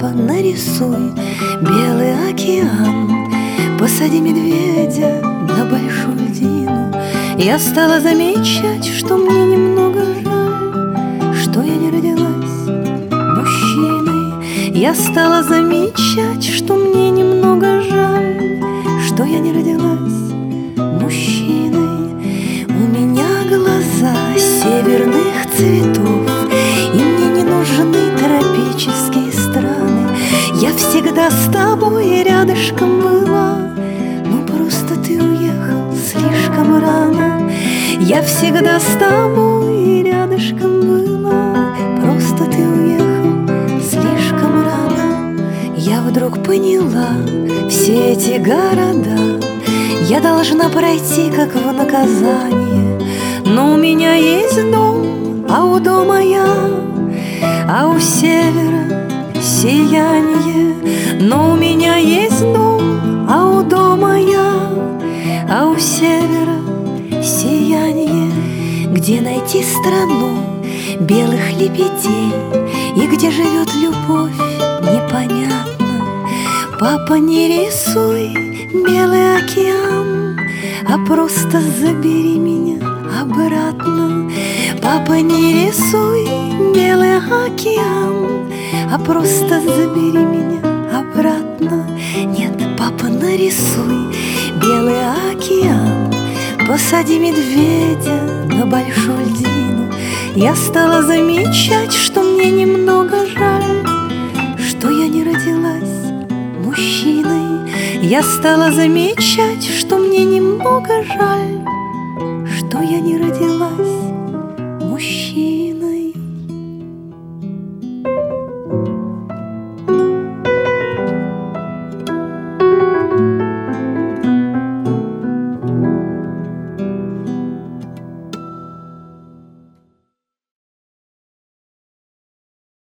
папа, нарисуй белый океан, посади медведя на большую льдину. Я стала замечать, что мне немного жаль, что я не родилась мужчиной. Я стала замечать, что мне немного жаль, что я не родилась мужчиной. У меня глаза северных цветов, и мне не нужны тропические страны. Я всегда с тобой рядышком была, но просто ты уехал слишком рано. Я всегда с тобой рядышком была, просто ты уехал слишком рано. Я вдруг поняла, все эти города я должна пройти как в наказание. Но у меня есть дом, а у дома я, а у севера сияние. Но у меня есть дом, а у дома я, а у севера сияние. Где найти страну белых лебедей и где живет любовь, непонятно. Папа, не рисуй белый океан, а просто забери меня обратно. Папа, не рисуй белый океан, а просто забери меня обратно. Нет, папа, нарисуй белый океан, посади медведя на большую льдину. Я стала замечать, что мне немного жаль, что я не родилась мужчиной. Я стала замечать, что мне немного жаль, что я не родилась